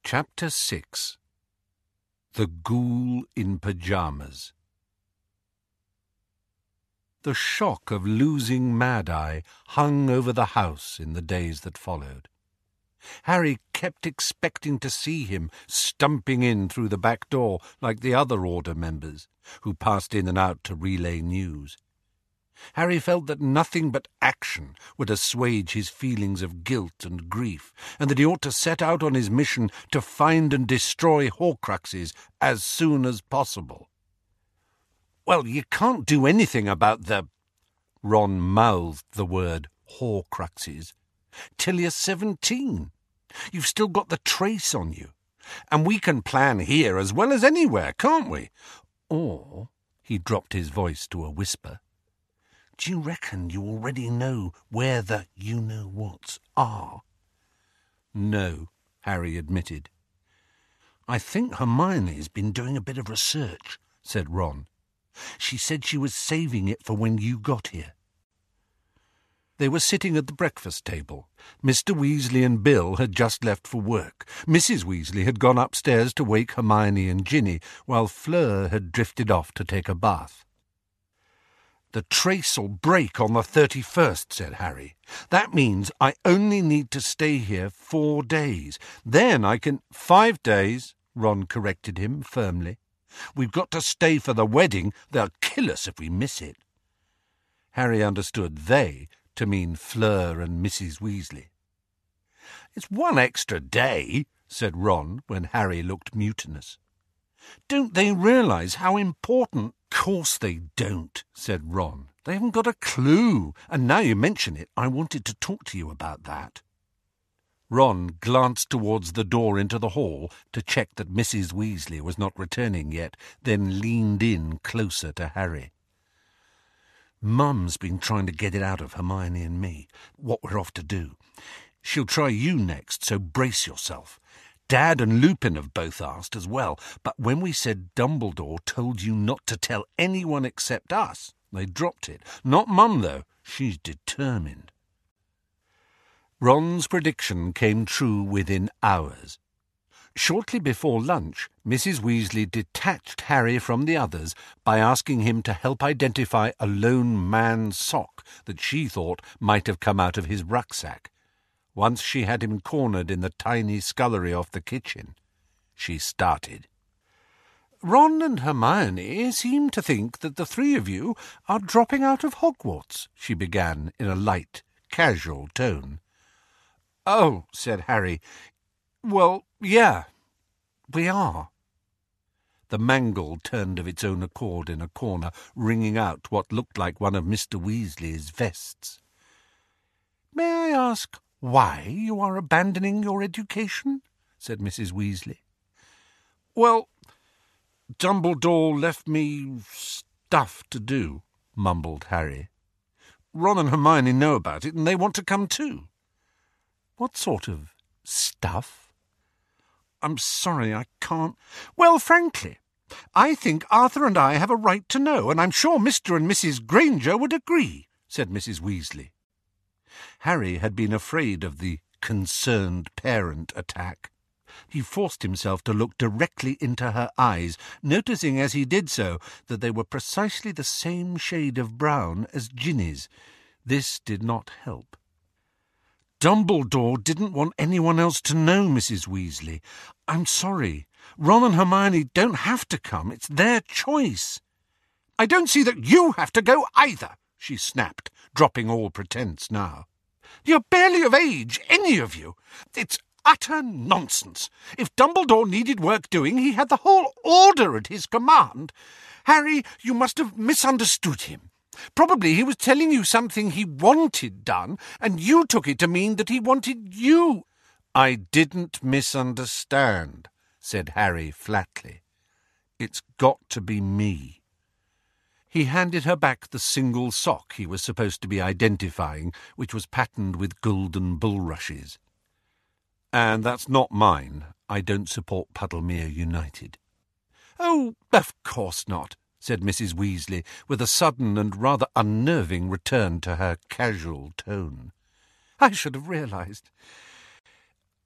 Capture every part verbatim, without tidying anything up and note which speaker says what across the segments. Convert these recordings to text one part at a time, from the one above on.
Speaker 1: Chapter six. The Ghoul in Pyjamas. The shock of losing Mad-Eye hung over the house in the days that followed. Harry kept expecting to see him stumping in through the back door like the other Order members, who passed in and out to relay news. Harry felt that nothing but action would assuage his feelings of guilt and grief, and that he ought to set out on his mission to find and destroy Horcruxes as soon as possible. "Well, you can't do anything about the—" Ron mouthed the word Horcruxes, "till you're seventeen. You've still got the trace on you. And we can plan here as well as anywhere, can't we? Or," he dropped his voice to a whisper, "do you reckon you already know where the you-know-whats are?" "No," Harry admitted. "I think Hermione's been doing a bit of research," said Ron. "She said she was saving it for when you got here." They were sitting at the breakfast table. Mister Weasley and Bill had just left for work. Missus Weasley had gone upstairs to wake Hermione and Ginny, while Fleur had drifted off to take a bath. "The trace'll break on the thirty-first, said Harry. "That means I only need to stay here four days. Then I can—" "Five days," Ron corrected him firmly. "We've got to stay for the wedding. They'll kill us if we miss it." Harry understood they to mean Fleur and Missus Weasley. "It's one extra day," said Ron when Harry looked mutinous. "Don't they realise how important—" "Course they don't," said Ron. "They haven't got a clue. And now you mention it, I wanted to talk to you about that." Ron glanced towards the door into the hall to check that Missus Weasley was not returning yet, then leaned in closer to Harry. "Mum's been trying to get it out of Hermione and me, what we're off to do. She'll try you next, so brace yourself. Dad and Lupin have both asked as well, but when we said Dumbledore told you not to tell anyone except us, they dropped it. Not Mum, though. She's determined." Ron's prediction came true within hours. Shortly before lunch, Missus Weasley detached Harry from the others by asking him to help identify a lone man's sock that she thought might have come out of his rucksack. Once she had him cornered in the tiny scullery off the kitchen, she started. "Ron and Hermione seem to think that the three of you are dropping out of Hogwarts," she began in a light, casual tone. "Oh," said Harry. "Well, yeah, we are." The mangle turned of its own accord in a corner, wringing out what looked like one of Mister Weasley's vests. "May I ask why you are abandoning your education?" said Missus Weasley. "Well, Dumbledore left me stuff to do," mumbled Harry. "Ron and Hermione know about it, and they want to come too." "What sort of stuff?" "I'm sorry, I can't—" "Well, frankly, I think Arthur and I have a right to know, and I'm sure Mister and Missus Granger would agree," said Missus Weasley. Harry had been afraid of the concerned parent attack. He forced himself to look directly into her eyes, noticing as he did so that they were precisely the same shade of brown as Ginny's. This did not help. "Dumbledore didn't want anyone else to know, Missus Weasley. I'm sorry. Ron and Hermione don't have to come. It's their choice." "I don't see that you have to go either," she snapped, dropping all pretense now. "You're barely of age, any of you. It's utter nonsense. If Dumbledore needed work doing, he had the whole Order at his command. Harry, you must have misunderstood him. Probably he was telling you something he wanted done, and you took it to mean that he wanted you." "I didn't misunderstand," said Harry flatly. "It's got to be me." He handed her back the single sock he was supposed to be identifying, which was patterned with golden bulrushes. "And that's not mine. I don't support Puddlemere United." "Oh, of course not," said Missus Weasley, with a sudden and rather unnerving return to her casual tone. "I should have realised.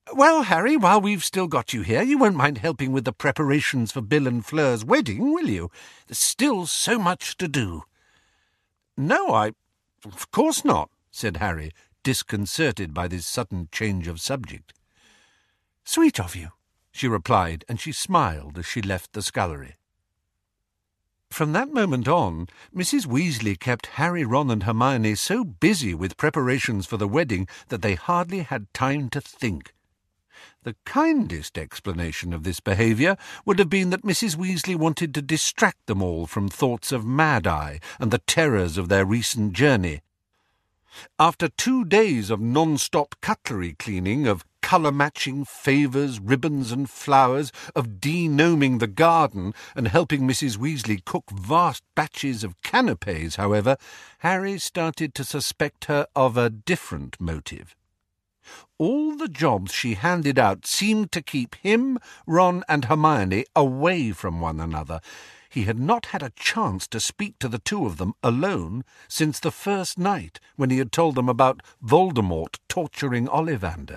Speaker 1: Well, Harry, while we've still got you here, you won't mind helping with the preparations for Bill and Fleur's wedding, will you? There's still so much to do. No, I... Of course not, said Harry, disconcerted by this sudden change of subject. Sweet of you, she replied, and she smiled as she left the scullery. From that moment on, Missus Weasley kept Harry, Ron and Hermione so busy with preparations for the wedding that they hardly had time to think. The kindest explanation of this behaviour would have been that Missus Weasley wanted to distract them all from thoughts of Mad-Eye and the terrors of their recent journey. After two days of non-stop cutlery cleaning, of colour-matching favours, ribbons and flowers, of de-gnoming the garden and helping Missus Weasley cook vast batches of canapes, however, Harry started to suspect her of a different motive. All the jobs she handed out seemed to keep him, Ron and Hermione away from one another. He had not had a chance to speak to the two of them alone since the first night when he had told them about Voldemort torturing Ollivander.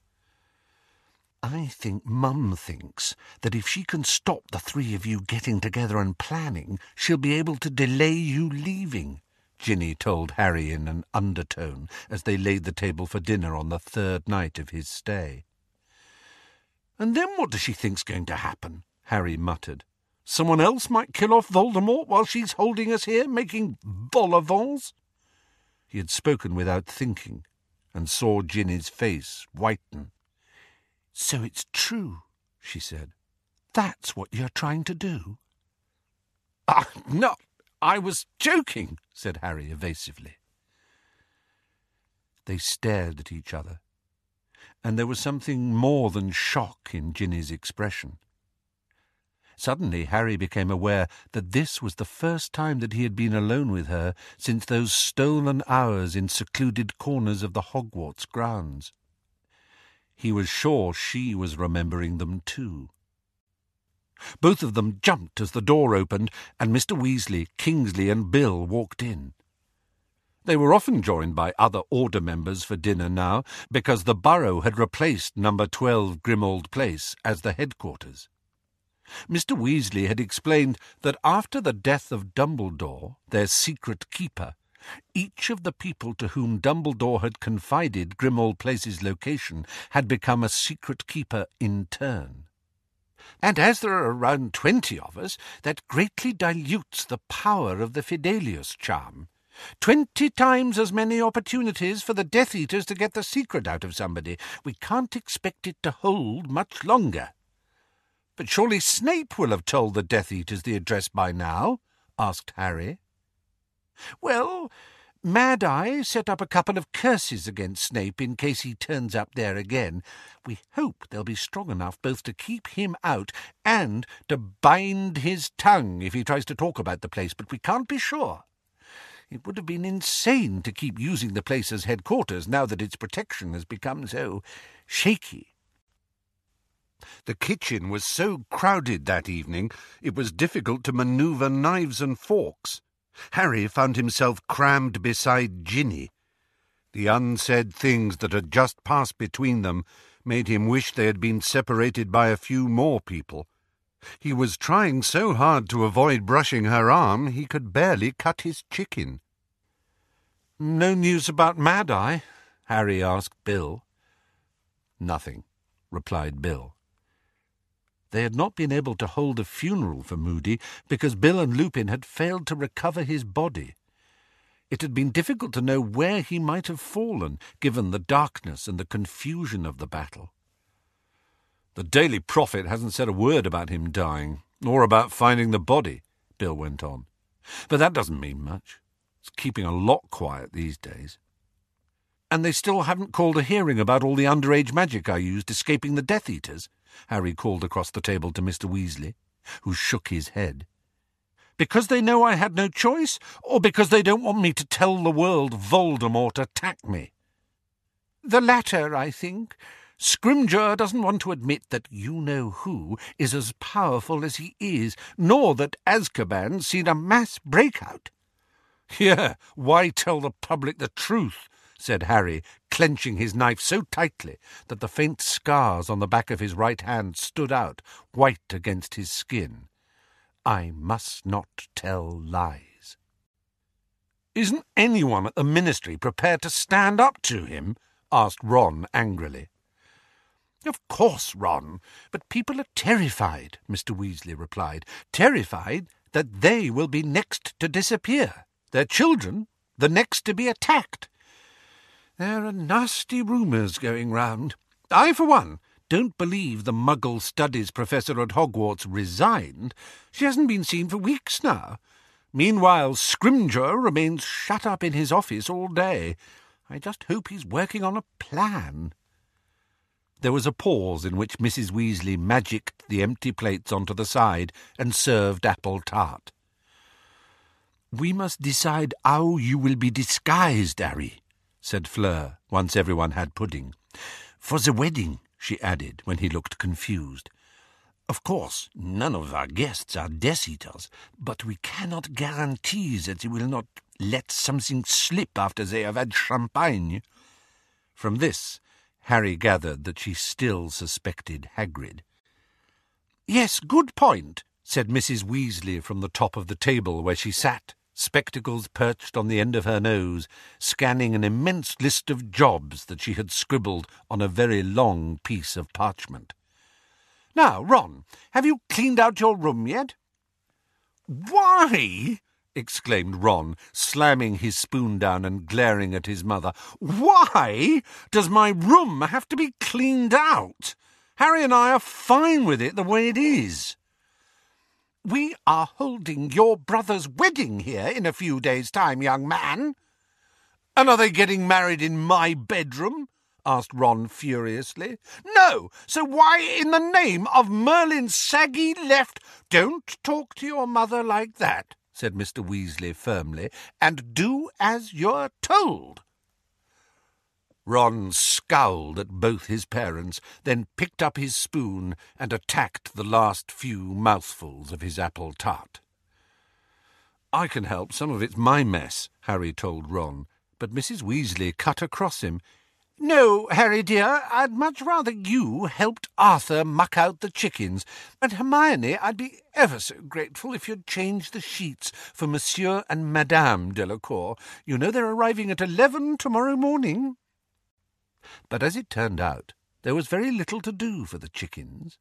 Speaker 1: I think Mum thinks that if she can stop the three of you getting together and planning, she'll be able to delay you leaving, Ginny told Harry in an undertone as they laid the table for dinner on the third night of his stay. And then what does she think's going to happen? Harry muttered. Someone else might kill off Voldemort while she's holding us here, making vol au vents? He had spoken without thinking, and saw Ginny's face whiten. So it's true, she said. That's what you're trying to do? Ah, no, I was joking, said Harry evasively. They stared at each other, and there was something more than shock in Ginny's expression. Suddenly Harry became aware that this was the first time that he had been alone with her since those stolen hours in secluded corners of the Hogwarts grounds. He was sure she was remembering them too. Both of them jumped as the door opened, and Mister Weasley, Kingsley and Bill walked in. They were often joined by other Order members for dinner now, because the Burrow had replaced number twelve Grimmauld Place as the headquarters. Mister Weasley had explained that after the death of Dumbledore, their secret keeper, each of the people to whom Dumbledore had confided Grimmauld Place's location had become a secret keeper in turn. And as there are around twenty of us, that greatly dilutes the power of the Fidelius charm. Twenty times as many opportunities for the Death Eaters to get the secret out of somebody. We can't expect it to hold much longer. But surely Snape will have told the Death Eaters the address by now? Asked Harry. Well, Mad-Eye set up a couple of curses against Snape in case he turns up there again. We hope they'll be strong enough both to keep him out and to bind his tongue if he tries to talk about the place, but we can't be sure. It would have been insane to keep using the place as headquarters now that its protection has become so shaky. The kitchen was so crowded that evening it was difficult to manoeuvre knives and forks. Harry found himself crammed beside Ginny. The unsaid things that had just passed between them made him wish they had been separated by a few more people. He was trying so hard to avoid brushing her arm he could barely cut his chicken. "No news about Mad-Eye?" Harry asked Bill. "Nothing," replied Bill. They had not been able to hold a funeral for Moody because Bill and Lupin had failed to recover his body. It had been difficult to know where he might have fallen, given the darkness and the confusion of the battle. "The Daily Prophet hasn't said a word about him dying, nor about finding the body," Bill went on. "But that doesn't mean much. It's keeping a lot quiet these days." "And they still haven't called a hearing about all the underage magic I used escaping the Death Eaters?" Harry called across the table to Mister Weasley, who shook his head. "Because they know I had no choice, or because they don't want me to tell the world Voldemort attacked me?" "The latter, I think. Scrimgeour doesn't want to admit that you-know-who is as powerful as he is, nor that Azkaban's seen a mass breakout." "Yeah, why tell the public the truth?" said Harry, clenching his knife so tightly that the faint scars on the back of his right hand stood out, white against his skin. "I must not tell lies." "Isn't anyone at the Ministry prepared to stand up to him?" asked Ron angrily. "Of course, Ron, but people are terrified," Mister Weasley replied. "Terrified that they will be next to disappear, their children the next to be attacked. There are nasty rumours going round. I, for one, don't believe the Muggle Studies professor at Hogwarts resigned. She hasn't been seen for weeks now. Meanwhile, Scrimgeour remains shut up in his office all day. I just hope he's working on a plan." There was a pause in which Missus Weasley magicked the empty plates onto the side and served apple tart. "We must decide how you will be disguised, Harry," said Fleur, once everyone had pudding. "For the wedding," she added, when he looked confused. "Of course, none of our guests are Death Eaters, but we cannot guarantee that they will not let something slip after they have had champagne." From this, Harry gathered that she still suspected Hagrid. "Yes, good point," said Missus Weasley from the top of the table where she sat, spectacles perched on the end of her nose, scanning an immense list of jobs that she had scribbled on a very long piece of parchment. "Now, Ron, have you cleaned out your room yet?" "Why?" exclaimed Ron, slamming his spoon down and glaring at his mother. "Why does my room have to be cleaned out? Harry and I are fine with it the way it is." "We are holding your brother's wedding here in a few days' time, young man." "And are they getting married in my bedroom?" asked Ron furiously. "No, so why in the name of Merlin's saggy left—" "Don't talk to your mother like that," said Mister Weasley firmly, "and do as you're told." Ron scowled at both his parents, then picked up his spoon and attacked the last few mouthfuls of his apple tart. "I can help, some of it's my mess," Harry told Ron, but Missus Weasley cut across him. "No, Harry dear, I'd much rather you helped Arthur muck out the chickens. And Hermione, I'd be ever so grateful if you'd change the sheets for Monsieur and Madame Delacour. You know they're arriving at eleven tomorrow morning." But as it turned out, there was very little to do for the chickens.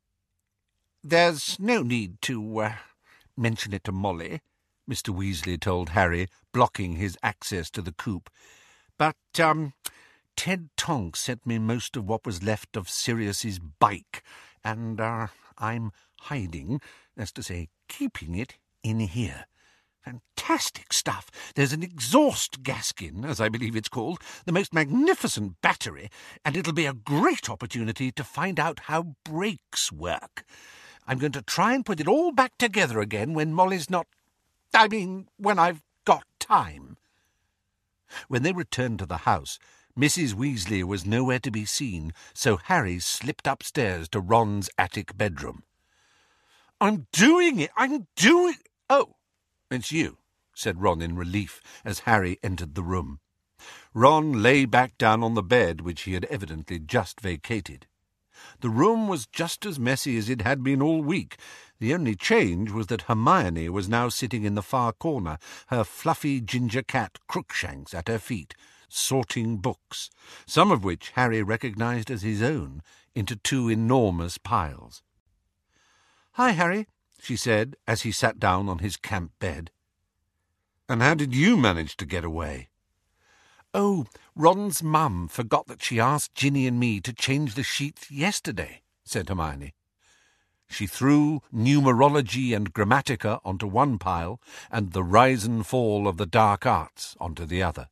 Speaker 1: "There's no need to uh, mention it to Molly," Mister Weasley told Harry, blocking his access to the coop. "But, um... Ted Tonks sent me most of what was left of Sirius's bike, and uh, I'm hiding, that's to say, keeping it in here. Fantastic stuff. There's an exhaust gaskin, as I believe it's called, the most magnificent battery, and it'll be a great opportunity to find out how brakes work. I'm going to try and put it all back together again when Molly's not... I mean, when I've got time." When they returned to the house, Missus Weasley was nowhere to be seen, so Harry slipped upstairs to Ron's attic bedroom. "I'm doing it! I'm doing... Oh, it's you," said Ron in relief as Harry entered the room. Ron lay back down on the bed which he had evidently just vacated. The room was just as messy as it had been all week. The only change was that Hermione was now sitting in the far corner, her fluffy ginger cat Crookshanks at her feet, sorting books, some of which Harry recognised as his own, into two enormous piles. "Hi, Harry," she said, as he sat down on his camp bed. "And how did you manage to get away?" "Oh, Ron's mum forgot that she asked Ginny and me to change the sheets yesterday," said Hermione. She threw numerology and grammatica onto one pile and the rise and fall of the dark arts onto the other.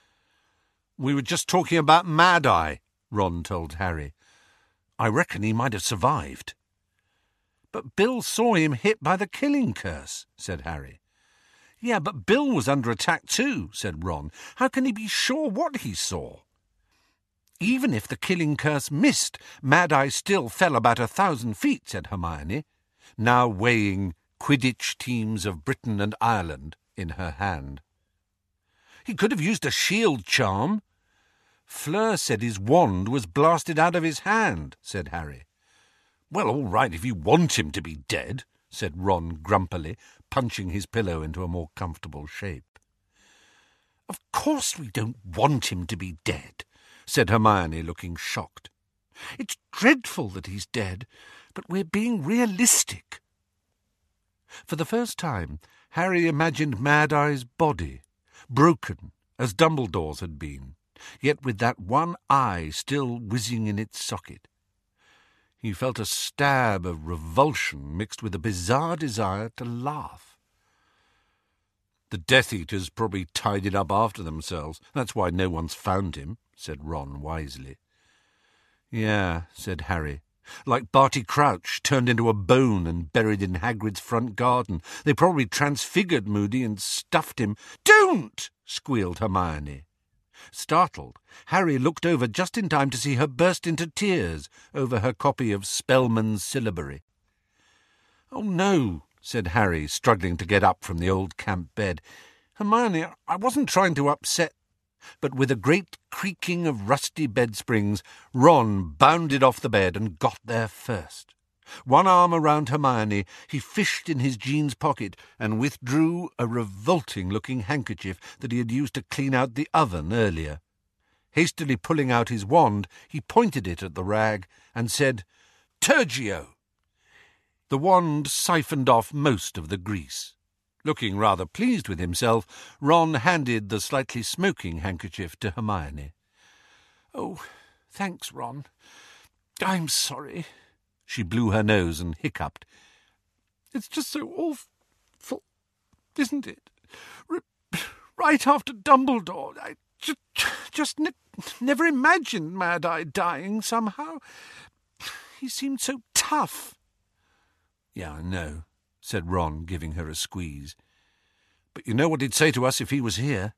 Speaker 1: "We were just talking about Mad-Eye," Ron told Harry. "I reckon he might have survived." "But Bill saw him hit by the killing curse," said Harry. "Yeah, but Bill was under attack too," said Ron. "How can he be sure what he saw?" "Even if the killing curse missed, Mad-Eye still fell about a thousand feet," said Hermione, now weighing Quidditch teams of Britain and Ireland in her hand. "He could have used a shield charm." Fleur said his wand was blasted out of his hand, said Harry. Well, all right, if you want him to be dead, said Ron grumpily, punching his pillow into a more comfortable shape. Of course we don't want him to be dead, said Hermione, looking shocked. It's dreadful that he's dead, but we're being realistic. For the first time, Harry imagined Mad-Eye's body, broken as Dumbledore's had been, yet with that one eye still whizzing in its socket. He felt a stab of revulsion mixed with a bizarre desire to laugh. The Death Eaters probably tied it up after themselves. That's why no one's found him, said Ron wisely. Yeah, said Harry. Like Barty Crouch, turned into a bone and buried in Hagrid's front garden. They probably transfigured Moody and stuffed him. Don't! Squealed Hermione. Startled, Harry looked over just in time to see her burst into tears over her copy of Spellman's Syllabary. Oh, no, said Harry, struggling to get up from the old camp bed. Hermione, I wasn't trying to upset... But with a great creaking of rusty bed springs, Ron bounded off the bed and got there first. One arm around Hermione, he fished in his jeans pocket and withdrew a revolting-looking handkerchief that he had used to clean out the oven earlier. Hastily pulling out his wand, he pointed it at the rag and said, Tergio! The wand siphoned off most of the grease. Looking rather pleased with himself, Ron handed the slightly smoking handkerchief to Hermione. Oh, thanks, Ron. I'm sorry. She blew her nose and hiccuped. It's just so awful, isn't it? R- right after Dumbledore, I just, just ne- never imagined Mad-Eye dying somehow. He seemed so tough. Yeah, I know, said Ron, giving her a squeeze. But you know what he'd say to us if he was here?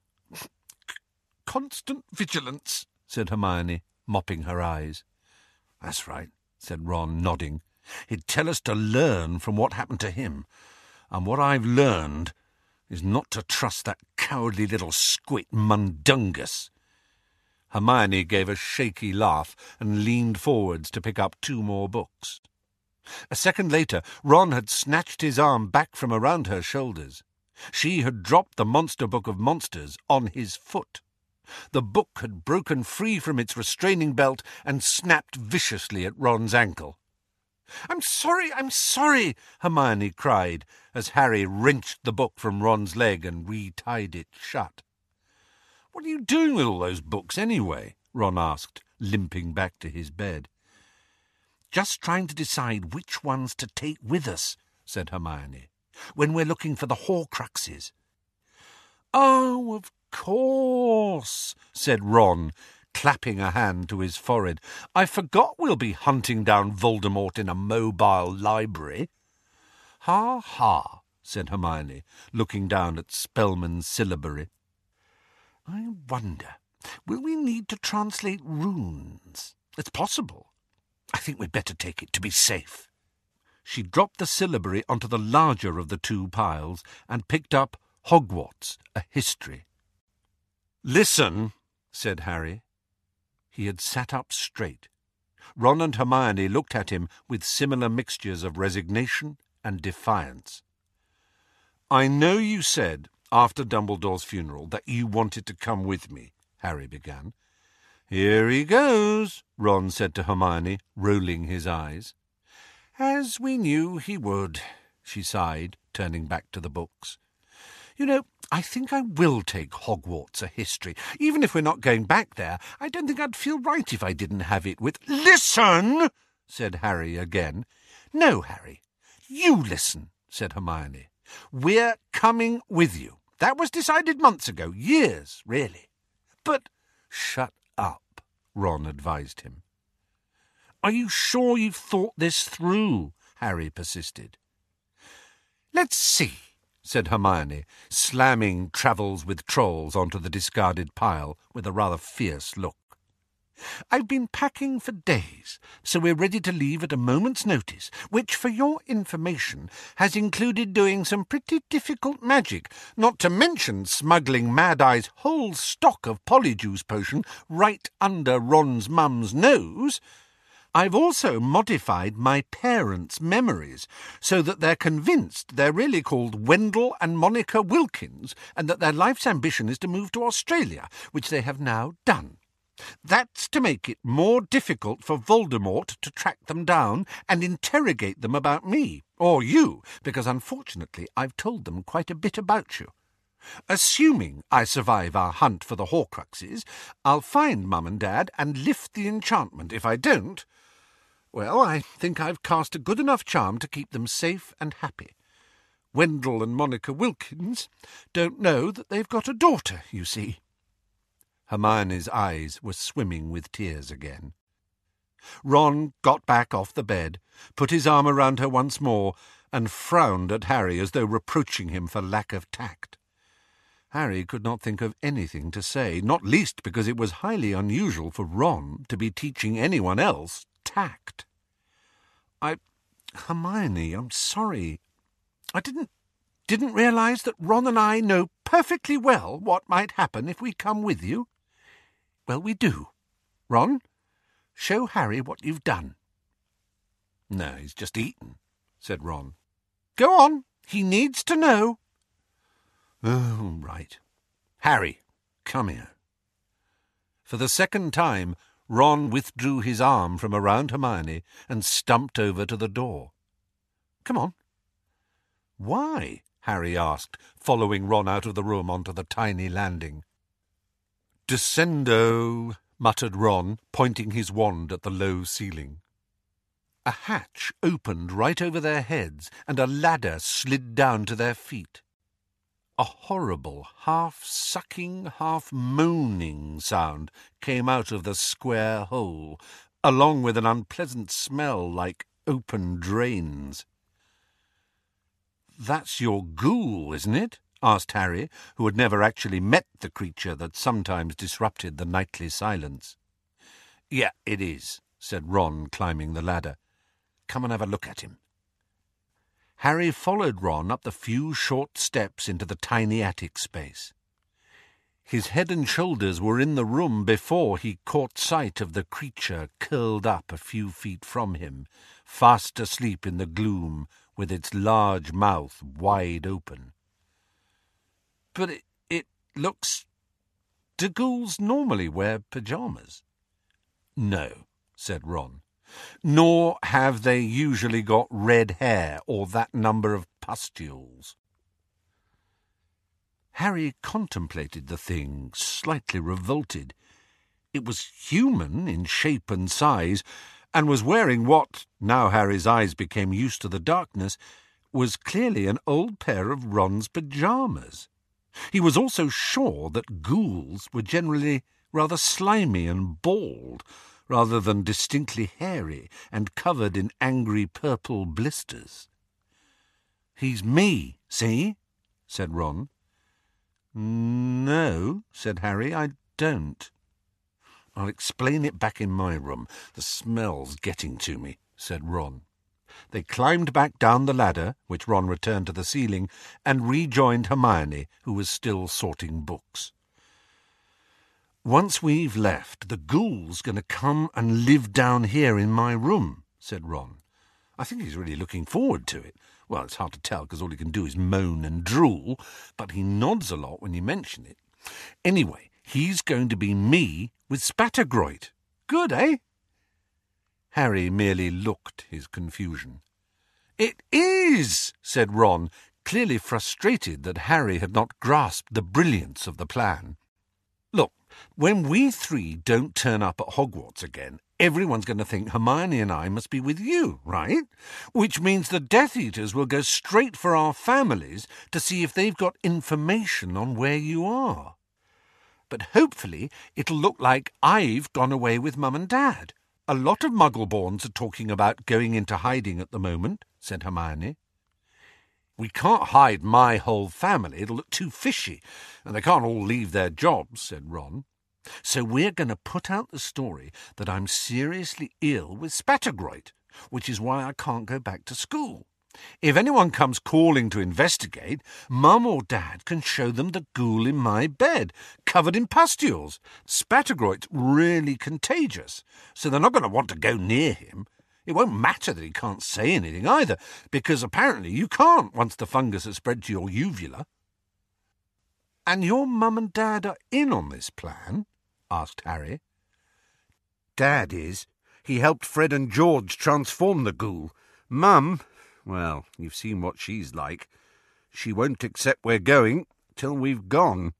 Speaker 1: Constant vigilance, said Hermione, mopping her eyes. That's right, said Ron, nodding. He'd tell us to learn from what happened to him. And what I've learned is not to trust that cowardly little squit Mundungus. Hermione gave a shaky laugh and leaned forwards to pick up two more books. A second later, Ron had snatched his arm back from around her shoulders. She had dropped the Monster Book of Monsters on his foot. The book had broken free from its restraining belt and snapped viciously at Ron's ankle. "I'm sorry, I'm sorry," Hermione cried, as Harry wrenched the book from Ron's leg and retied it shut. "What are you doing with all those books, anyway?" Ron asked, limping back to his bed. "Just trying to decide which ones to take with us," said Hermione, "when we're looking for the Horcruxes." "Oh, of course," said Ron, clapping a hand to his forehead. "I forgot we'll be hunting down Voldemort in a mobile library." "Ha, ha," said Hermione, looking down at Spellman's Syllabary. "I wonder, will we need to translate runes? It's possible. I think we'd better take it to be safe." She dropped the syllabary onto the larger of the two piles and picked up Hogwarts, a History. "Listen," said Harry. He had sat up straight. Ron and Hermione looked at him with similar mixtures of resignation and defiance. "I know you said, after Dumbledore's funeral, that you wanted to come with me," Harry began. "Here he goes," Ron said to Hermione, rolling his eyes. "As we knew he would," she sighed, turning back to the books. "You know, I think I will take Hogwarts, a History. Even if we're not going back there, I don't think I'd feel right if I didn't have it with—" "Listen!" said Harry again. "No, Harry, you listen," said Hermione. "We're coming with you. That was decided months ago, years, really." "But—" "Shut up," Ron advised him. "Are you sure you've thought this through?" Harry persisted. "Let's see," said Hermione, slamming Travels with Trolls onto the discarded pile with a rather fierce look. I've been packing for days, so we're ready to leave at a moment's notice, which, for your information, has included doing some pretty difficult magic, not to mention smuggling Mad-Eye's whole stock of Polyjuice potion right under Ron's mum's nose. I've also modified my parents' memories so that they're convinced they're really called Wendell and Monica Wilkins and that their life's ambition is to move to Australia, which they have now done. That's to make it more difficult for Voldemort to track them down and interrogate them about me, or you, because unfortunately I've told them quite a bit about you. Assuming I survive our hunt for the Horcruxes, I'll find Mum and Dad and lift the enchantment. If I don't, well, I think I've cast a good enough charm to keep them safe and happy. Wendell and Monica Wilkins don't know that they've got a daughter, you see." Hermione's eyes were swimming with tears again. Ron got back off the bed, put his arm around her once more, and frowned at Harry as though reproaching him for lack of tact. Harry could not think of anything to say, not least because it was highly unusual for Ron to be teaching anyone else tact. I... Hermione, I'm sorry. I didn't... didn't realise that Ron and I know perfectly well what might happen if we come with you. Well, we do. Ron, show Harry what you've done." "No, he's just eaten," said Ron. "Go on, he needs to know." "Oh, right. Harry, come here." For the second time, Ron withdrew his arm from around Hermione and stumped over to the door. "Come on." "Why?" Harry asked, following Ron out of the room onto the tiny landing. "Descendo," muttered Ron, pointing his wand at the low ceiling. A hatch opened right over their heads, and a ladder slid down to their feet. A horrible, half-sucking, half-moaning sound came out of the square hole, along with an unpleasant smell like open drains. "That's your ghoul, isn't it?" asked Harry, who had never actually met the creature that sometimes disrupted the nightly silence. "Yeah, it is," said Ron, climbing the ladder. "Come and have a look at him." Harry followed Ron up the few short steps into the tiny attic space. His head and shoulders were in the room before he caught sight of the creature curled up a few feet from him, fast asleep in the gloom, with its large mouth wide open. "But it, it looks... Do ghouls normally wear pyjamas?" "No," said Ron. "Nor have they usually got red hair or that number of pustules." Harry contemplated the thing, slightly revolted. It was human in shape and size, and was wearing what, now Harry's eyes became used to the darkness, was clearly an old pair of Ron's pyjamas. He was also sure that ghouls were generally rather slimy and bald, rather than distinctly hairy and covered in angry purple blisters. "He's me, see?" said Ron. "No," said Harry, "I don't." "I'll explain it back in my room. The smell's getting to me," said Ron. They climbed back down the ladder, which Ron returned to the ceiling, and rejoined Hermione, who was still sorting books. "Once we've left, the ghoul's going to come and live down here in my room," said Ron. "I think he's really looking forward to it. Well, it's hard to tell, because all he can do is moan and drool, but he nods a lot when you mention it. Anyway, he's going to be me with Spattergroit. Good, eh?" Harry merely looked his confusion. "It is," said Ron, clearly frustrated that Harry had not grasped the brilliance of the plan. "Look, when we three don't turn up at Hogwarts again, everyone's going to think Hermione and I must be with you, right? Which means the Death Eaters will go straight for our families to see if they've got information on where you are. But hopefully it'll look like I've gone away with Mum and Dad. A lot of Muggleborns are talking about going into hiding at the moment," said Hermione. "We can't hide my whole family. It'll look too fishy, and they can't all leave their jobs," said Ron. So we're going to put out the story that I'm seriously ill with spattergroit, which is why I can't go back to school. If anyone comes calling to investigate, Mum or Dad can show them the ghoul in my bed, covered in pustules. Spattergroit's really contagious, so they're not going to want to go near him. It won't matter that he can't say anything either, because apparently you can't once the fungus has spread to your uvula. And your Mum and Dad are in on this plan? Asked Harry. Dad is. He helped Fred and George transform the ghoul. Mum, well, you've seen what she's like. She won't accept we're going till we've gone.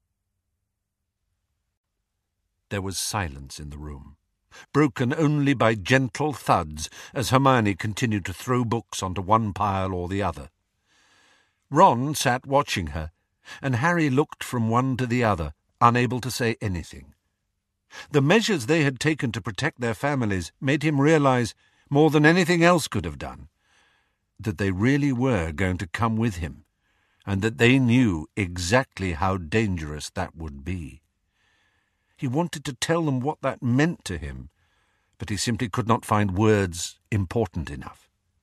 Speaker 1: There was silence in the room, broken only by gentle thuds as Hermione continued to throw books onto one pile or the other. Ron sat watching her, and Harry looked from one to the other, unable to say anything. The measures they had taken to protect their families made him realize, more than anything else could have done, that they really were going to come with him, and that they knew exactly how dangerous that would be. He wanted to tell them what that meant to him, but he simply could not find words important enough.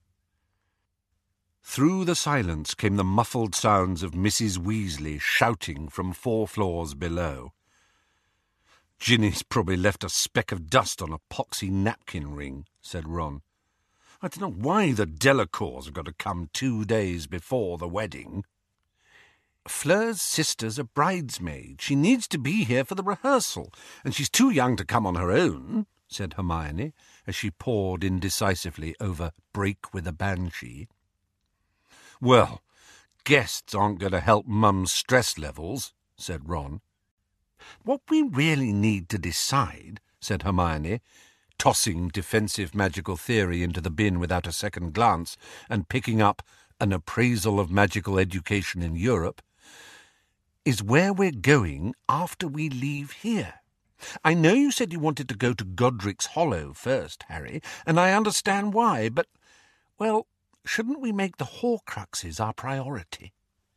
Speaker 1: Through the silence came the muffled sounds of Missus Weasley shouting from four floors below. Ginny's probably left a speck of dust on a poxy napkin ring, said Ron. I don't know why the Delacours have got to come two days before the wedding. Fleur's sister's a bridesmaid. She needs to be here for the rehearsal, and she's too young to come on her own, said Hermione, as she pored indecisively over Break with a Banshee. Well, guests aren't going to help Mum's stress levels, said Ron. What we really need to decide, said Hermione, tossing defensive magical theory into the bin without a second glance and picking up An Appraisal of Magical Education in Europe, is where we're going after we leave here. I know you said you wanted to go to Godric's Hollow first, Harry, and I understand why, but, well, shouldn't we make the Horcruxes our priority?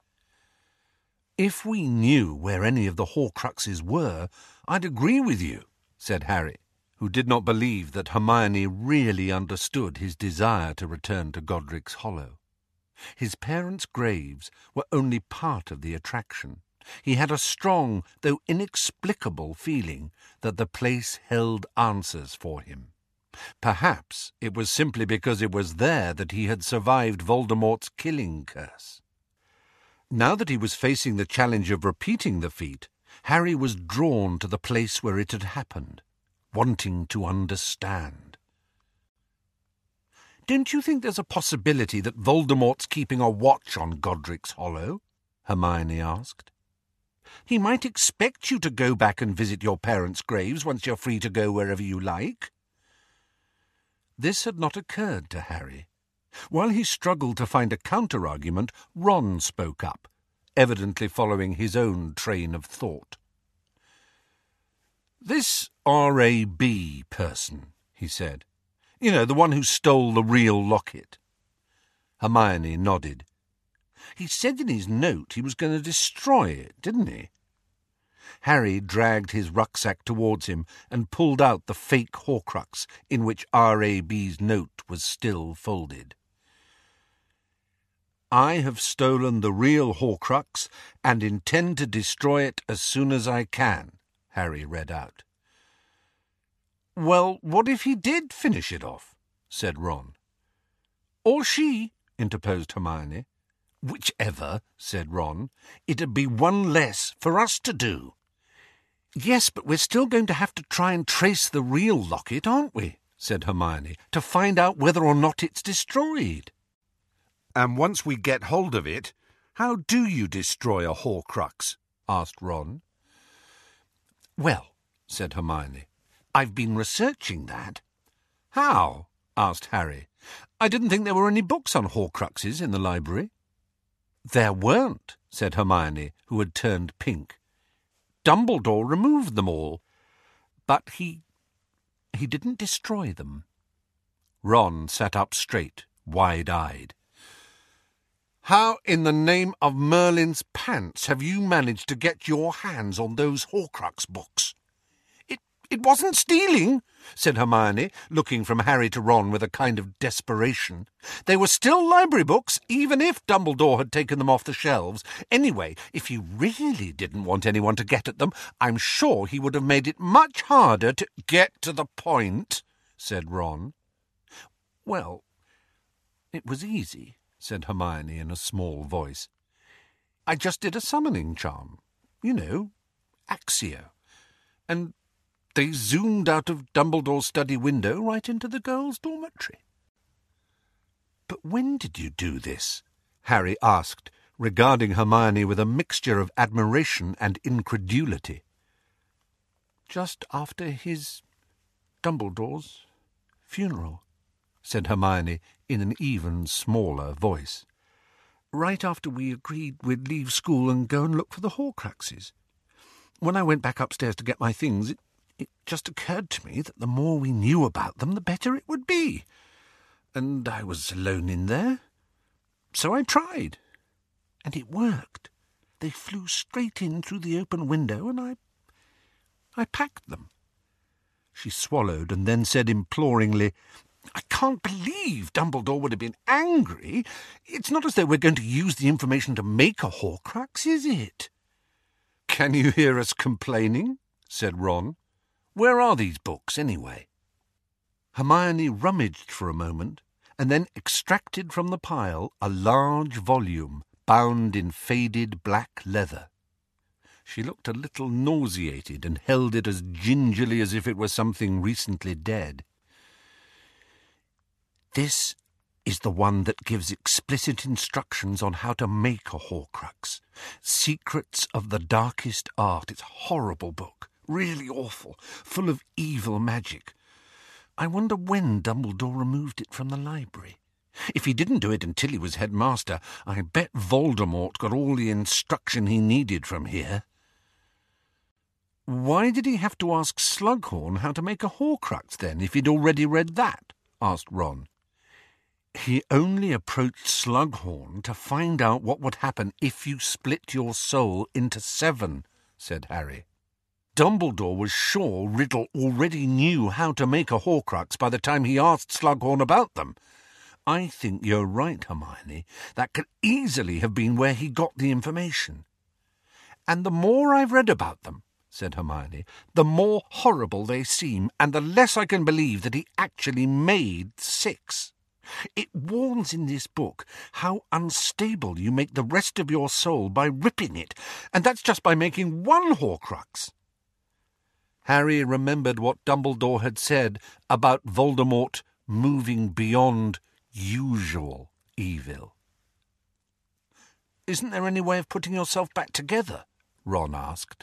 Speaker 1: If we knew where any of the Horcruxes were, I'd agree with you, said Harry, who did not believe that Hermione really understood his desire to return to Godric's Hollow. His parents' graves were only part of the attraction. He had a strong, though inexplicable, feeling that the place held answers for him. Perhaps it was simply because it was there that he had survived Voldemort's killing curse. Now that he was facing the challenge of repeating the feat, Harry was drawn to the place where it had happened, wanting to understand. Don't you think there's a possibility that Voldemort's keeping a watch on Godric's Hollow? Hermione asked. He might expect you to go back and visit your parents' graves once you're free to go wherever you like. This had not occurred to Harry. While he struggled to find a counter-argument, Ron spoke up, evidently following his own train of thought. This R A B person, he said. You know, the one who stole the real locket. Hermione nodded. He said in his note he was going to destroy it, didn't he? Harry dragged his rucksack towards him and pulled out the fake Horcrux in which R A B's note was still folded. I have stolen the real Horcrux and intend to destroy it as soon as I can, Harry read out. Well, what if he did finish it off? Said Ron. Or she, interposed Hermione. Whichever, said Ron. It'd be one less for us to do. Yes, but we're still going to have to try and trace the real locket, aren't we? Said Hermione, to find out whether or not it's destroyed. And once we get hold of it, how do you destroy a Horcrux? Asked Ron. Well, said Hermione, I've been researching that. How? Asked Harry. I didn't think there were any books on Horcruxes in the library. There weren't, said Hermione, who had turned pink. Dumbledore removed them all. But he... he didn't destroy them. Ron sat up straight, wide-eyed. How in the name of Merlin's pants have you managed to get your hands on those Horcrux books? It wasn't stealing, said Hermione, looking from Harry to Ron with a kind of desperation. They were still library books, even if Dumbledore had taken them off the shelves. Anyway, if he really didn't want anyone to get at them, I'm sure he would have made it much harder to— Get to the point, said Ron. Well, it was easy, said Hermione in a small voice. I just did a summoning charm. You know, Accio. And they zoomed out of Dumbledore's study window right into the girls' dormitory. But when did you do this? Harry asked, regarding Hermione with a mixture of admiration and incredulity. Just after his, Dumbledore's, funeral, said Hermione in an even smaller voice. Right after we agreed we'd leave school and go and look for the Horcruxes. When I went back upstairs to get my things, it, it just occurred to me that the more we knew about them, the better it would be. And I was alone in there. So I tried. And it worked. They flew straight in through the open window, and I... I packed them. She swallowed and then said imploringly, I can't believe Dumbledore would have been angry. It's not as though we're going to use the information to make a Horcrux, is it? Can you hear us complaining? Said Ron. Where are these books, anyway? Hermione rummaged for a moment, and then extracted from the pile a large volume bound in faded black leather. She looked a little nauseated and held it as gingerly as if it were something recently dead. This is the one that gives explicit instructions on how to make a Horcrux. Secrets of the Darkest Art. It's a horrible book, really awful, full of evil magic. I wonder when Dumbledore removed it from the library. If he didn't do it until he was headmaster, I bet Voldemort got all the instruction he needed from here. Why did he have to ask Slughorn how to make a Horcrux, then, if he'd already read that? Asked Ron. He only approached Slughorn to find out what would happen if you split your soul into seven, said Harry. Dumbledore was sure Riddle already knew how to make a Horcrux by the time he asked Slughorn about them. I think you're right, Hermione. That could easily have been where he got the information. And the more I've read about them, said Hermione, the more horrible they seem, and the less I can believe that he actually made six. It warns in this book how unstable you make the rest of your soul by ripping it, and that's just by making one Horcrux. Harry remembered what Dumbledore had said about Voldemort moving beyond usual evil. Isn't there any way of putting yourself back together? Ron asked.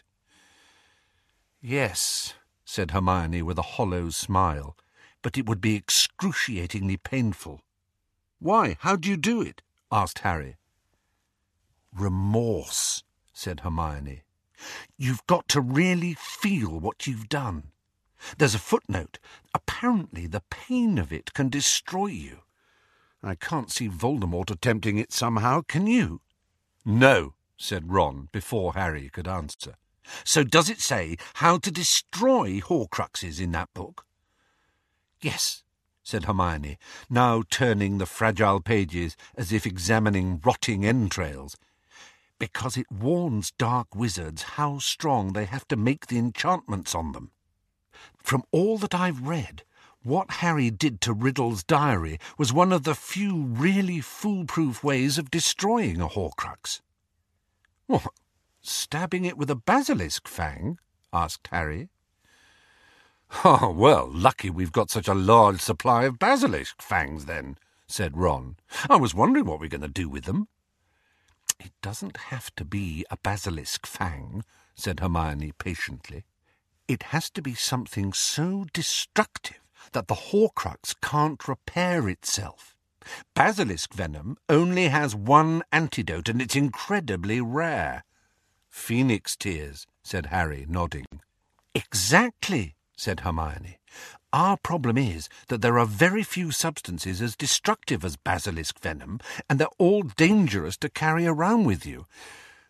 Speaker 1: Yes, said Hermione with a hollow smile, but it would be excruciatingly painful. Why, how do you do it? Asked Harry. Remorse, said Hermione. You've got to really feel what you've done. There's a footnote. Apparently the pain of it can destroy you. I can't see Voldemort attempting it somehow, can you? No, said Ron, before Harry could answer. So does it say how to destroy Horcruxes in that book? Yes, said Hermione, now turning the fragile pages as if examining rotting entrails, because it warns dark wizards how strong they have to make the enchantments on them. From all that I've read, what Harry did to Riddle's diary was one of the few really foolproof ways of destroying a Horcrux. What, stabbing it with a basilisk fang? Asked Harry. Oh, well, lucky we've got such a large supply of basilisk fangs, then, said Ron. I was wondering what we're going to do with them. It doesn't have to be a basilisk fang, said Hermione patiently. It has to be something so destructive that the Horcrux can't repair itself. Basilisk venom only has one antidote, and it's incredibly rare. Phoenix tears, said Harry, nodding. Exactly, said Hermione. Our problem is that there are very few substances as destructive as basilisk venom, and they're all dangerous to carry around with you.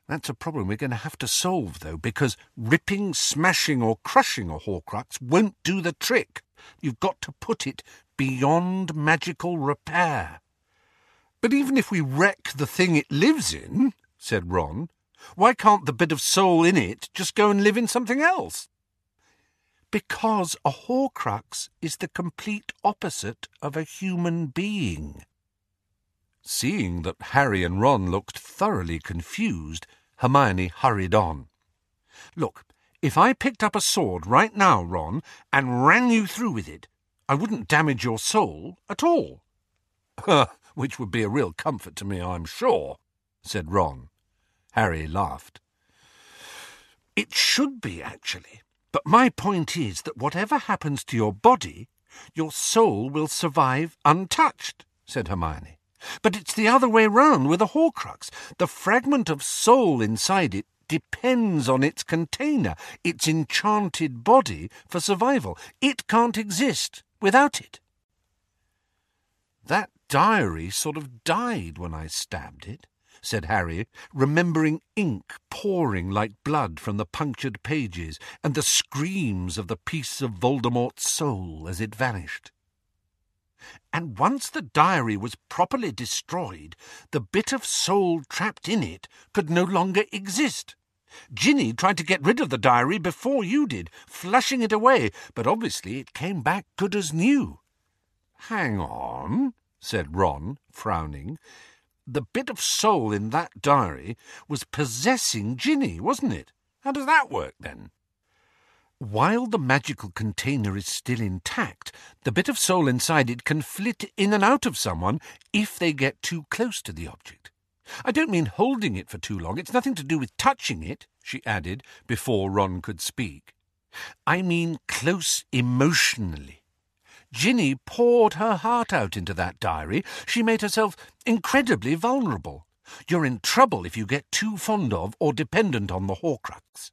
Speaker 1: That's a problem we're going to have to solve, though, because ripping, smashing or crushing a Horcrux won't do the trick. You've got to put it beyond magical repair. But even if we wreck the thing it lives in, said Ron, why can't the bit of soul in it just go and live in something else? Because a Horcrux is the complete opposite of a human being. Seeing that Harry and Ron looked thoroughly confused, Hermione hurried on. Look, if I picked up a sword right now, Ron, and ran you through with it, I wouldn't damage your soul at all. Which would be a real comfort to me, I'm sure, said Ron. Harry laughed. It should be, actually. But my point is that whatever happens to your body, your soul will survive untouched, said Hermione. But it's the other way round with a Horcrux. The fragment of soul inside it depends on its container, its enchanted body, for survival. It can't exist without it. That diary sort of died when I stabbed it, said Harry, remembering ink pouring like blood from the punctured pages and the screams of the piece of Voldemort's soul as it vanished. And once the diary was properly destroyed, the bit of soul trapped in it could no longer exist. Ginny tried to get rid of the diary before you did, flushing it away, but obviously it came back good as new. Hang on, said Ron, frowning. The bit of soul in that diary was possessing Ginny, wasn't it? How does that work, then? While the magical container is still intact, the bit of soul inside it can flit in and out of someone if they get too close to the object. I don't mean holding it for too long. It's nothing to do with touching it, she added, before Ron could speak. I mean close emotionally. Ginny poured her heart out into that diary. She made herself incredibly vulnerable. You're in trouble if you get too fond of or dependent on the Horcrux.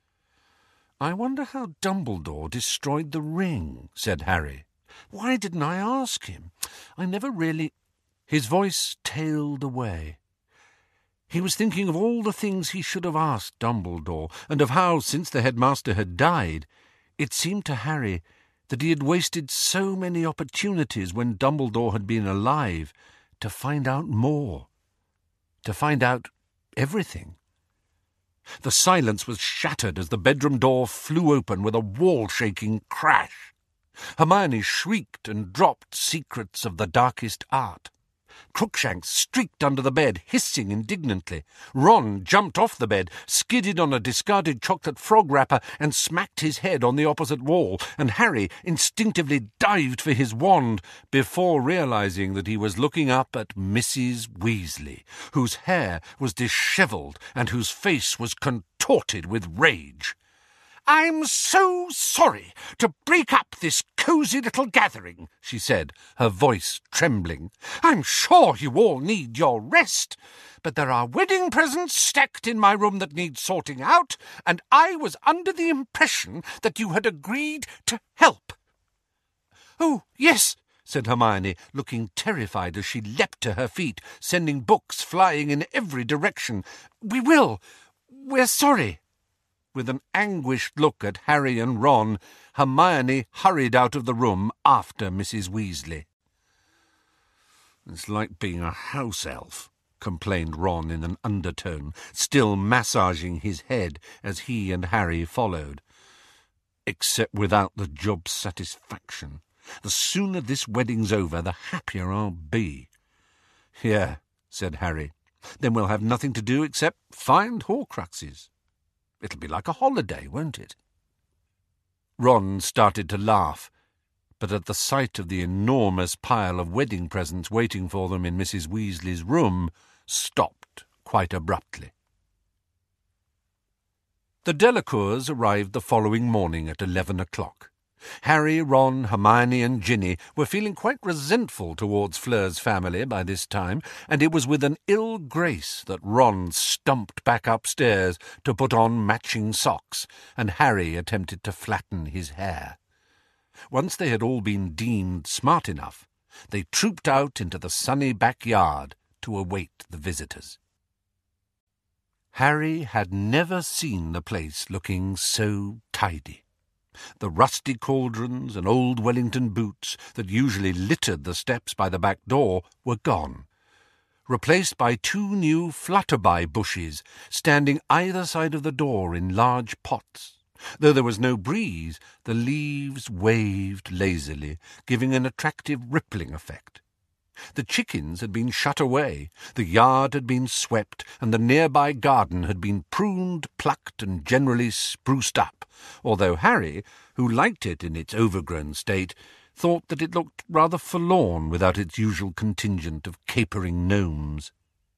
Speaker 1: I wonder how Dumbledore destroyed the ring, said Harry. Why didn't I ask him? I never really... His voice tailed away. He was thinking of all the things he should have asked Dumbledore, and of how, since the headmaster had died, it seemed to Harry that he had wasted so many opportunities when Dumbledore had been alive to find out more, to find out everything. The silence was shattered as the bedroom door flew open with a wall-shaking crash. Hermione shrieked and dropped secrets of the darkest art. Crookshanks streaked under the bed, hissing indignantly. Ron jumped off the bed, skidded on a discarded chocolate frog wrapper, and smacked his head on the opposite wall, and Harry instinctively dived for his wand before realizing that he was looking up at Missus Weasley, whose hair was dishevelled and whose face was contorted with rage. "I'm so sorry to break up this cosy little gathering," she said, her voice trembling. "I'm sure you all need your rest, but there are wedding presents stacked in my room that need sorting out, and I was under the impression that you had agreed to help." "Oh, yes," said Hermione, looking terrified as she leapt to her feet, sending books flying in every direction. "We will. We're sorry." With an anguished look at Harry and Ron, Hermione hurried out of the room after Missus Weasley. "It's like being a house elf," complained Ron in an undertone, still massaging his head as he and Harry followed. "Except without the job satisfaction. The sooner this wedding's over, the happier I'll be." "Yeah," said Harry. "Then we'll have nothing to do except find Horcruxes. It'll be like a holiday, won't it?" Ron started to laugh, but at the sight of the enormous pile of wedding presents waiting for them in Missus Weasley's room, stopped quite abruptly. The Delacours arrived the following morning at eleven o'clock. Harry, Ron, Hermione and Ginny were feeling quite resentful towards Fleur's family by this time, and it was with an ill grace that Ron stumped back upstairs to put on matching socks, and Harry attempted to flatten his hair. Once they had all been deemed smart enough, they trooped out into the sunny backyard to await the visitors. Harry had never seen the place looking so tidy. The rusty cauldrons and old Wellington boots that usually littered the steps by the back door were gone, replaced by two new flutterby bushes standing either side of the door in large pots. Though there was no breeze, the leaves waved lazily, giving an attractive rippling effect. The chickens had been shut away, the yard had been swept, and the nearby garden had been pruned, plucked, and generally spruced up, although Harry, who liked it in its overgrown state, thought that it looked rather forlorn without its usual contingent of capering gnomes.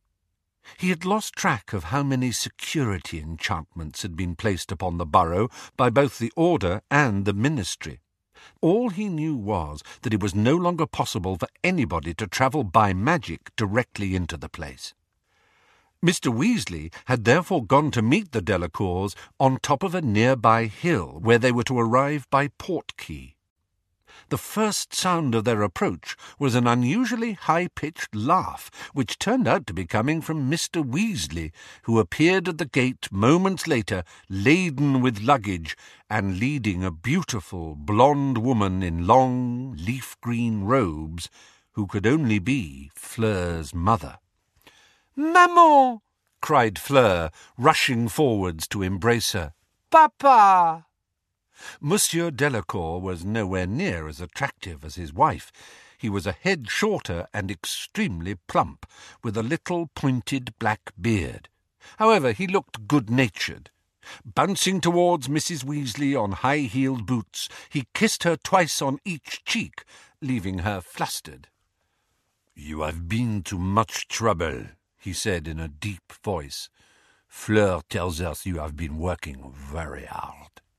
Speaker 1: He had lost track of how many security enchantments had been placed upon the borough by both the Order and the Ministry. All he knew was that it was no longer possible for anybody to travel by magic directly into the place. Mister Weasley had therefore gone to meet the Delacours on top of a nearby hill, where they were to arrive by Portkey. The first sound of their approach was an unusually high-pitched laugh, which turned out to be coming from Mister Weasley, who appeared at the gate moments later, laden with luggage, and leading a beautiful blonde woman in long leaf-green robes, who could only be Fleur's mother. "Maman!" cried Fleur, rushing forwards to embrace her. "Papa!" Monsieur Delacour was nowhere near as attractive as his wife. He was a head shorter and extremely plump, with a little pointed black beard. However, he looked good-natured. Bouncing towards Missus Weasley on high-heeled boots, he kissed her twice on each cheek, leaving her flustered. "You have been to much trouble," he said in a deep voice. "Fleur tells us you have been working very hard."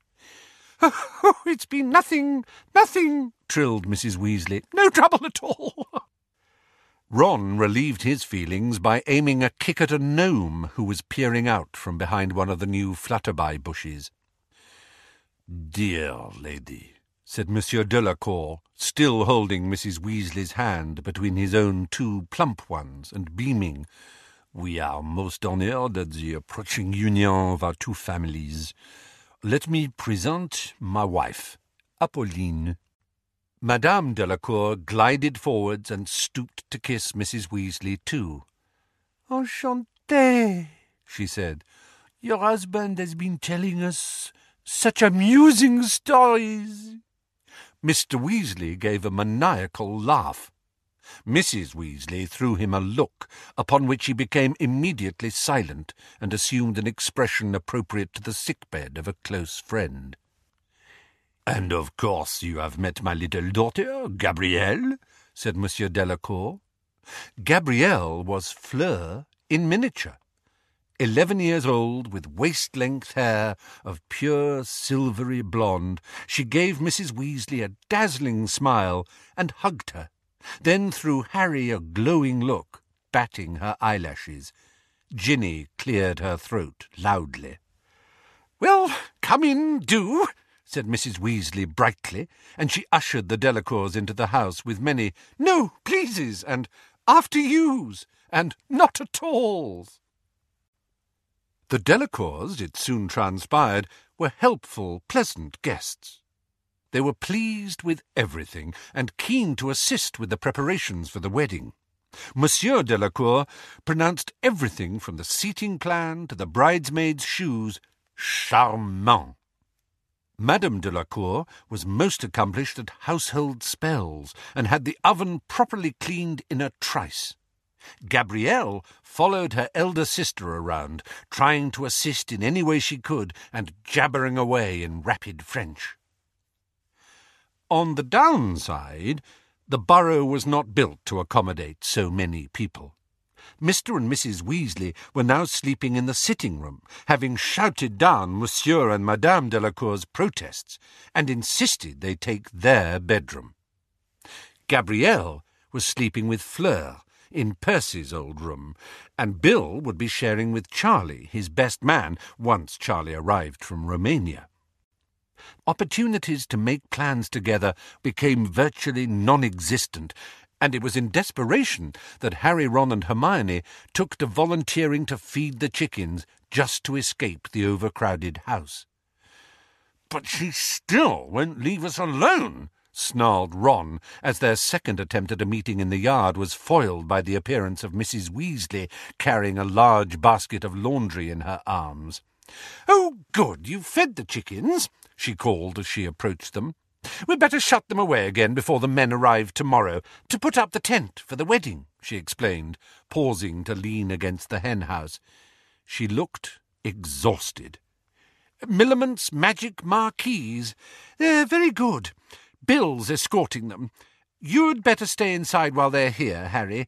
Speaker 1: "Oh, it's been nothing, nothing," trilled Missus Weasley. "No trouble at all." Ron relieved his feelings by aiming a kick at a gnome who was peering out from behind one of the new flutterby bushes. "Dear lady," said Monsieur Delacour, still holding Missus Weasley's hand between his own two plump ones and beaming, "we are most honoured at the approaching union of our two families. Let me present my wife, Apolline." Madame Delacour glided forwards and stooped to kiss Missus Weasley too. "Enchantée," she said. "Your husband has been telling us such amusing stories." Mister Weasley gave a maniacal laugh. Missus Weasley threw him a look, upon which he became immediately silent and assumed an expression appropriate to the sick-bed of a close friend. "And of course you have met my little daughter, Gabrielle," said Monsieur Delacour. Gabrielle was Fleur in miniature. Eleven years old, with waist-length hair of pure silvery blonde, she gave Missus Weasley a dazzling smile and hugged her, then threw Harry a glowing look, batting her eyelashes. Ginny cleared her throat loudly. "Well, come in, do," said Missus Weasley brightly, and she ushered the Delacours into the house with many "No, pleases," and "after yous," and "not at alls." The Delacours, it soon transpired, were helpful, pleasant guests. They were pleased with everything, and keen to assist with the preparations for the wedding. Monsieur Delacour pronounced everything from the seating plan to the bridesmaids' shoes charmant. Madame Delacour was most accomplished at household spells, and had the oven properly cleaned in a trice. Gabrielle followed her elder sister around, trying to assist in any way she could, and jabbering away in rapid French. On the downside, the borough was not built to accommodate so many people. Mister and Missus Weasley were now sleeping in the sitting-room, having shouted down Monsieur and Madame Delacour's protests, and insisted they take their bedroom. Gabrielle was sleeping with Fleur in Percy's old room, and Bill would be sharing with Charlie, his best man, once Charlie arrived from Romania. Opportunities to make plans together became virtually non-existent, and it was in desperation that Harry, Ron and Hermione took to volunteering to feed the chickens just to escape the overcrowded house. "But she still won't leave us alone," snarled Ron, as their second attempt at a meeting in the yard was foiled by the appearance of Missus Weasley carrying a large basket of laundry in her arms. "Oh, good, you've fed the chickens," she called as she approached them. "We'd better shut them away again before the men arrive tomorrow, to put up the tent for the wedding," she explained, pausing to lean against the hen-house. She looked exhausted. "Millamant's magic marquees. They're very good. Bill's escorting them. You'd better stay inside while they're here, Harry.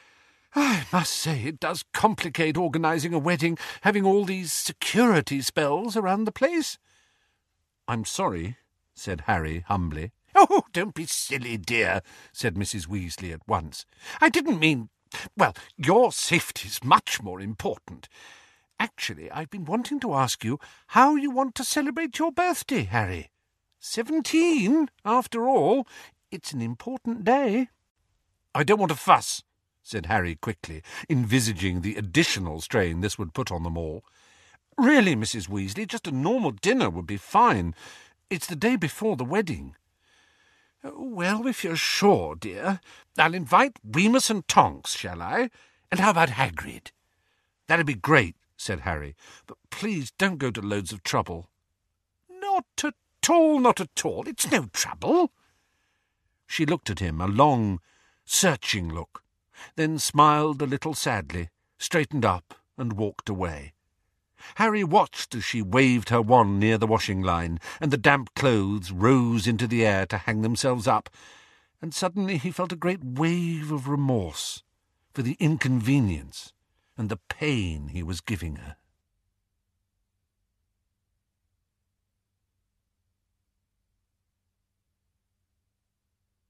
Speaker 1: I must say it does complicate organising a wedding, having all these security spells around the place." "I'm sorry," said Harry humbly. "Oh, don't be silly, dear," said Missus Weasley at once. "I didn't mean... Well, your safety's much more important. Actually, I've been wanting to ask you how you want to celebrate your birthday, Harry. Seventeen, after all. It's an important day." "I don't want a fuss," said Harry quickly, envisaging the additional strain this would put on them all. "Really, Missus Weasley, just a normal dinner would be fine. It's the day before the wedding." "Well, if you're sure, dear. I'll invite Remus and Tonks, shall I? And how about Hagrid?" "That'd be great," said Harry. "But please don't go to loads of trouble." "Not at all, not at all. It's no trouble." She looked at him, a long, searching look, then smiled a little sadly, straightened up, and walked away. Harry watched as she waved her wand near the washing line, and the damp clothes rose into the air to hang themselves up, and suddenly he felt a great wave of remorse for the inconvenience and the pain he was giving her.